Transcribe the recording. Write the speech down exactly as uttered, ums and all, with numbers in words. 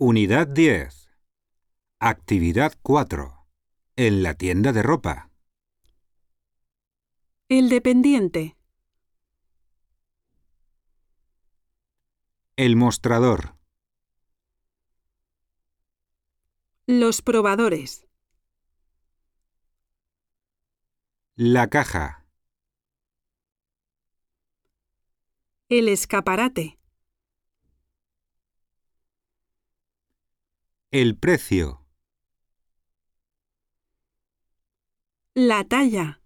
Unidad diez. Actividad cuatro. En la tienda de ropa. El dependiente. El mostrador. Los probadores. La caja. El escaparate. El precio. La talla.